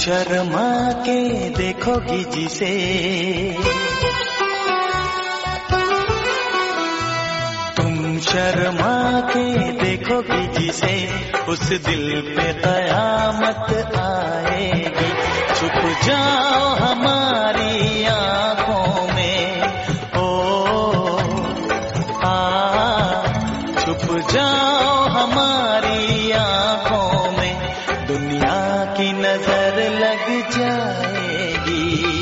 शर्मा के देखोगी जिसे, तुम शर्मा के देखोगी जिसे, उस दिल पे कयामत आएगी। छुप जाओ हमारी आँखों में, ओ छुप जाओ हमारी आँखों में, दुनिया की नजर लग जाएगी।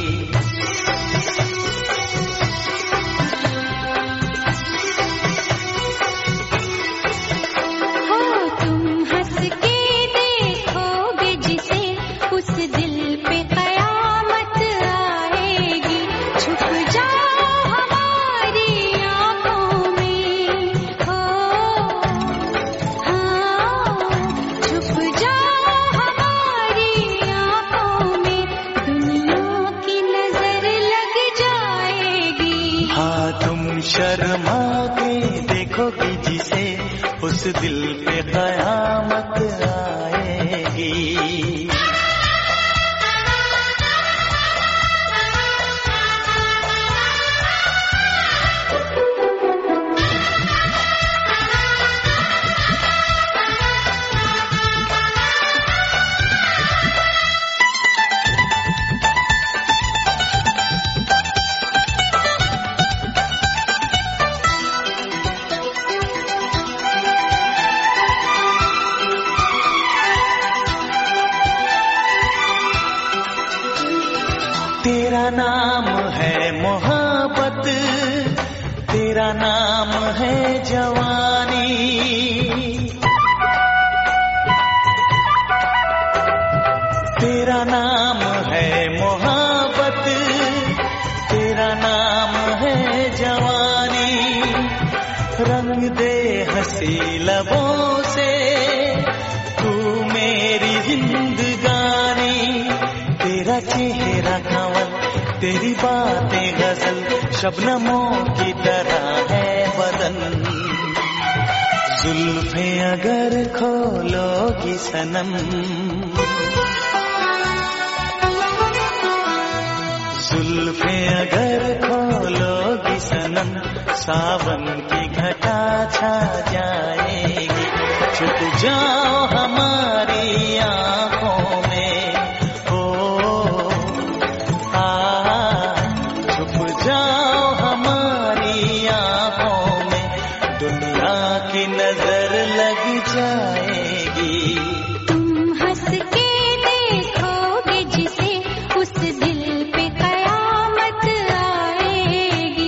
शर्मा के देखोगी जिसे, उस दिल पे कयामत आएगी। तेरा नाम है मोहब्बत, तेरा नाम है जवानी, तेरा नाम है मोहब्बत, तेरा नाम है जवानी। रंग दे हंसी लबों से तू मेरी जिंदगानी, तेरा चेहरा कंवल, तेरी बातें गजल, शबनमों की तरह है बदन। जुल्फे अगर खोलोगी सनम, जुल्फे अगर खोलोगी सनम, सावन की घटा छा जाएगी। छुप जाओ हमारी आँखों में, जाओ हमारी आँखों में, दुनिया की नजर लग जाएगी। तुम हंस के देखोगे जिसे, उस दिल पे कयामत आएगी।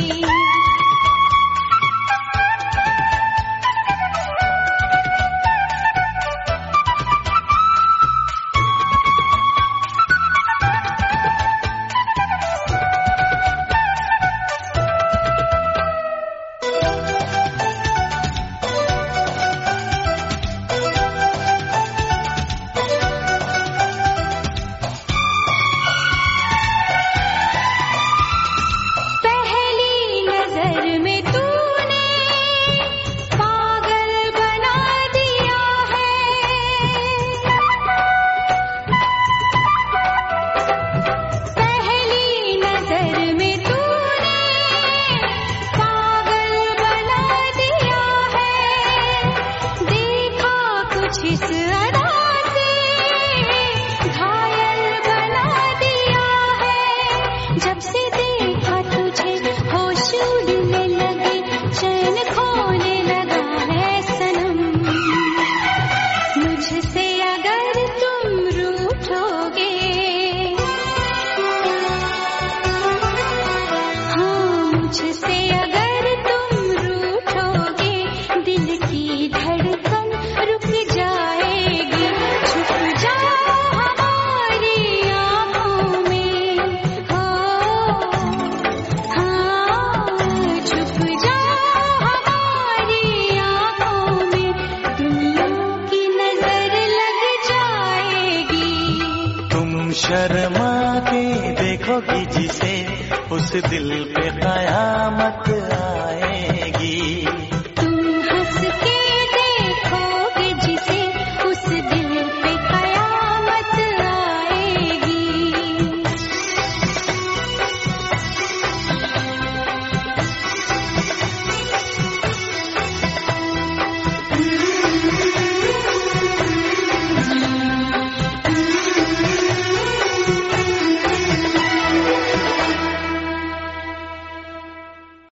शर्मा के देखोगी जिसे, उस दिल पे कयामत आए।